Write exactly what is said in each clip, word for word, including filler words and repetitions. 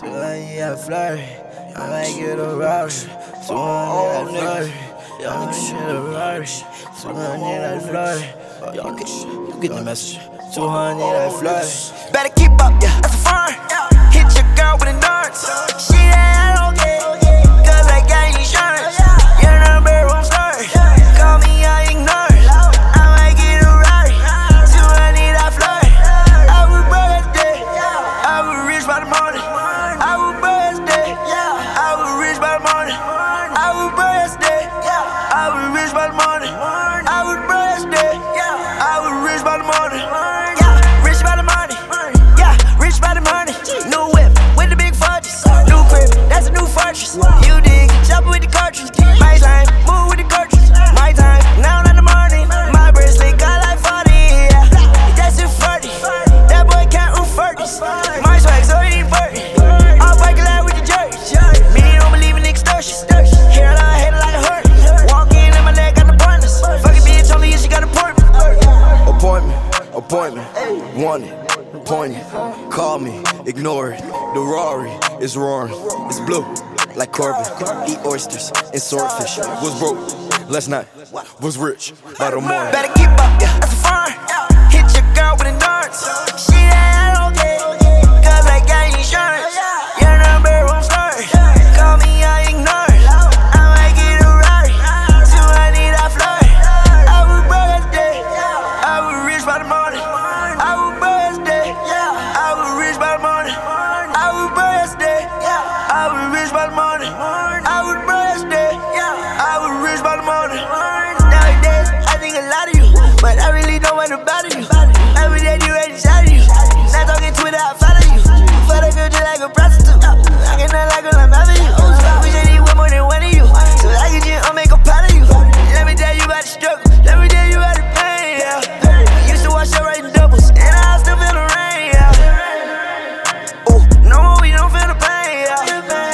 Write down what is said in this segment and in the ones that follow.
two hundred at Flurry. I might get a Rari. two hundred at Flurry. Y'all niggas shit a Rari. two hundred at Flurry. Y'all get you get the message. two hundred at Flurry. Better keep up, yeah, that's a fun. Hit your girl with a darts. She ain't okay, cause I got insurance. Your number won't start. Call me, I ignore it. I might get a Rari. two hundred at Flurry. I was broke as day. I was rich by the morning. I was broke as day. I was rich by the morning. I was broke as day. I was rich by the morning. I was broke as day. I was rich by the morning. You dig, chopper with the cartridge. My time, move with the cartridge. My time, now in the morning. My bracelet got like forty, yeah. That's it forty. That boy can't roof forties. My swag so he ain't forty. I'll bike a lot with the jerk. Me don't believe in extortion. Hair on her head like a hurt. Walk in and my leg got the pointers. Fuck a bitch, only if she got an appointment. Appointment, appointment, wanted, pointed. Call me, ignore it. The Rari is roaring, it's blue. Like Corbin, eat oysters and swordfish. Was broke last night, was rich by the morning. Better keep up, yeah, that's a fun. Hit your girl with a darts. She ain't okay, cause I got insurance. Your number won't start. Call me, I ignore it. I might get a Rari. two hundred at Flurry. I was broke as day. I was rich by the morning. I was broke as day. I was rich by the morning. I was broke as day. I was rich by the morning. I was broke as day. I was rich by the morning. Nowadays, I think a lot of you, but I really don't want to bother you. Every day you ready to shout at you. Not talking Twitter, I follow you. For the girl just like a prostitute. I cannot like when I'm having you. Wish I need one more than one of you, so I can just make a pot of you. Let me tell you about the struggle. Let me tell you about the pain, yeah. Used to watch her writing doubles, and I still feel the rain, yeah. Oh, no more, we don't feel the pain, yeah.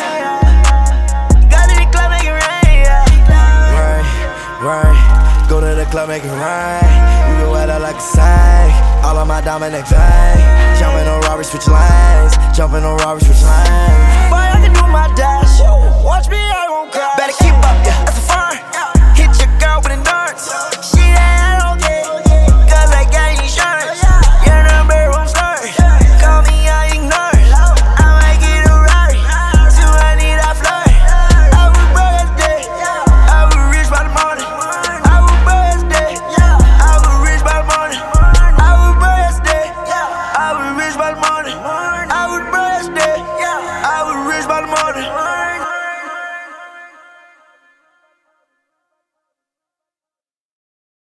Right, go to the club, make it right. You go out like a sign. All of my diamond neck fang. Jumping on Robert, switch lines. Jumping on Robert, switch lines.